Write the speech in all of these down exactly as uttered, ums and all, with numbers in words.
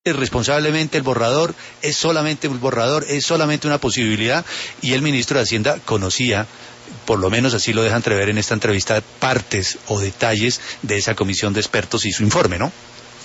responsablemente el borrador, es solamente un borrador, es solamente una posibilidad, y el ministro de Hacienda conocía, por lo menos así lo deja entrever en esta entrevista, partes o detalles de esa comisión de expertos y su informe, ¿no?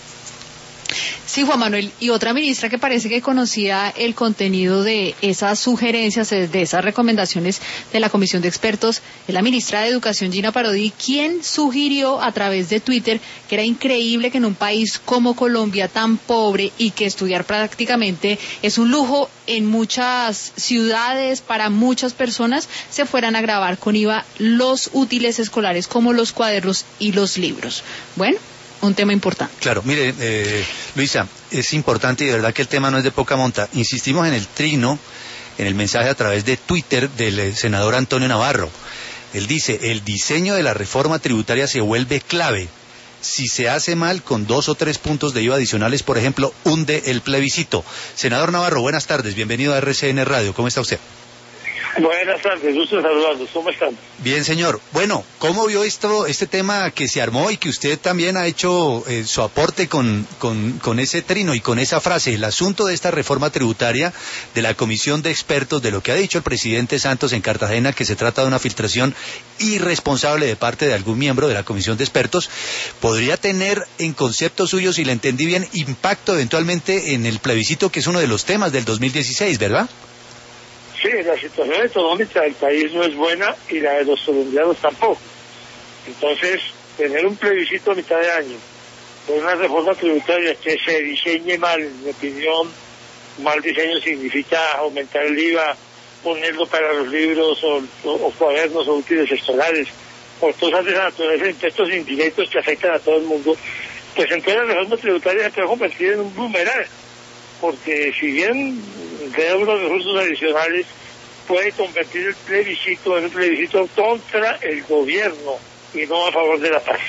Sí, Juan Manuel, y otra ministra que parece que conocía el contenido de esas sugerencias, de esas recomendaciones de la comisión de expertos, es la ministra de Educación, Gina Parodi, quien sugirió a través de Twitter que era increíble que en un país como Colombia, tan pobre, y que estudiar prácticamente es un lujo en muchas ciudades, para muchas personas, se fueran a grabar con I V A los útiles escolares como los cuadernos y los libros. Bueno, un tema importante. Claro, mire, eh, Luisa, es importante y de verdad que el tema no es de poca monta. Insistimos en el trino, en el mensaje a través de Twitter del senador Antonio Navarro. Él dice, el diseño de la reforma tributaria se vuelve clave. Si se hace mal, con dos o tres puntos de I V A adicionales, por ejemplo, hunde el plebiscito. Senador Navarro, buenas tardes, bienvenido a R C N Radio, ¿cómo está usted? Buenas tardes, gusto saludarlos, ¿cómo están? Bien, señor. Bueno, ¿cómo vio esto, este tema que se armó y que usted también ha hecho eh, su aporte con, con, con ese trino y con esa frase, el asunto de esta reforma tributaria de la comisión de expertos, de lo que ha dicho el presidente Santos en Cartagena, que se trata de una filtración irresponsable de parte de algún miembro de la comisión de expertos, podría tener, en conceptos suyos, si le entendí bien, impacto eventualmente en el plebiscito, que es uno de los temas del dos mil dieciséis, ¿verdad? Sí, la situación económica del país no es buena y la de los colombianos tampoco. Entonces, tener un plebiscito a mitad de año por una reforma tributaria que se diseñe mal, en mi opinión, mal diseño significa aumentar el I V A, ponerlo para los libros o, o, o cuadernos o útiles escolares, o cosas de esa naturaleza, impuestos indirectos que afectan a todo el mundo, pues entonces la reforma tributaria se puede convertir en un boomerang, porque si bien crea unos recursos adicionales, puede convertir el plebiscito en un plebiscito contra el gobierno y no a favor de la paz.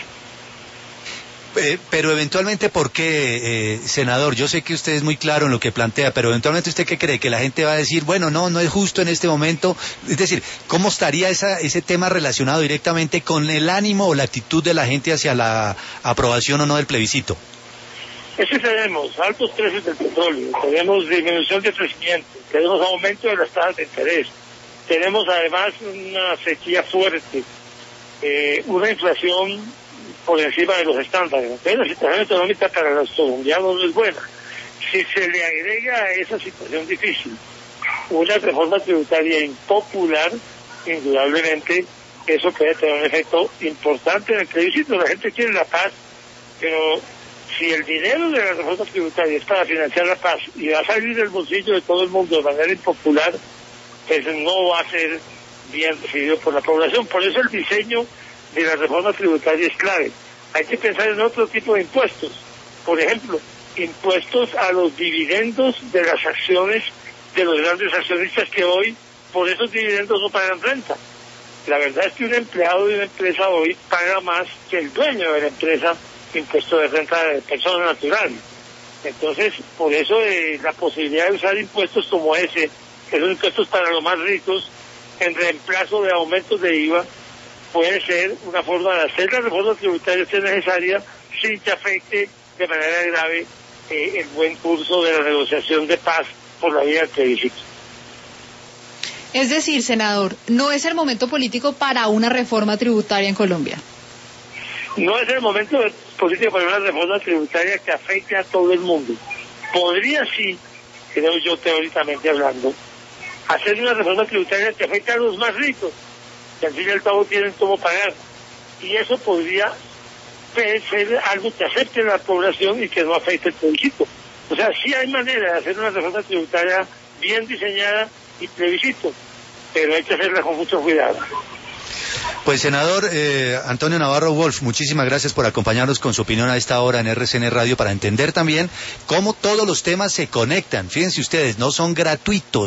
Eh, pero eventualmente, ¿por qué, eh, senador? Yo sé que usted es muy claro en lo que plantea, pero eventualmente, ¿usted qué cree? ¿Que la gente va a decir, bueno, no, no es justo en este momento? Es decir, ¿cómo estaría esa, ese tema relacionado directamente con el ánimo o la actitud de la gente hacia la aprobación o no del plebiscito? Es que tenemos altos precios del petróleo, tenemos disminución de crecimiento, tenemos aumento de las tasas de interés, tenemos además una sequía fuerte, eh, una inflación por encima de los estándares. Entonces la situación económica para los colombianos no es buena. Si se le agrega a esa situación difícil una reforma tributaria impopular, indudablemente eso puede tener un efecto importante en el plebiscito. La gente quiere la paz, pero si el dinero de la reforma tributaria es para financiar la paz y va a salir del bolsillo de todo el mundo de manera impopular, pues no va a ser bien recibido por la población. Por eso el diseño de la reforma tributaria es clave. Hay que pensar en otro tipo de impuestos. Por ejemplo, impuestos a los dividendos de las acciones de los grandes accionistas que hoy por esos dividendos no pagan renta. La verdad es que un empleado de una empresa hoy paga más que el dueño de la empresa impuesto de renta de persona natural. Entonces, por eso eh, la posibilidad de usar impuestos como ese, que son impuestos para los más ricos, en reemplazo de aumentos de I V A, puede ser una forma de hacer la reforma tributaria que es necesaria sin que afecte de manera grave eh, el buen curso de la negociación de paz por la vía del plebiscito. Es decir, senador, no es el momento político para una reforma tributaria en Colombia. No es el momento político para una reforma tributaria que afecte a todo el mundo. Podría sí, creo yo teóricamente hablando, hacer una reforma tributaria que afecte a los más ricos, que al fin y al cabo tienen cómo pagar. Y eso podría ser algo que acepte la población y que no afecte el plebiscito. O sea, sí hay manera de hacer una reforma tributaria bien diseñada y plebiscito, pero hay que hacerla con mucho cuidado. Pues, senador eh, Antonio Navarro Wolf, muchísimas gracias por acompañarnos con su opinión a esta hora en R C N Radio para entender también cómo todos los temas se conectan. Fíjense ustedes, no son gratuitos.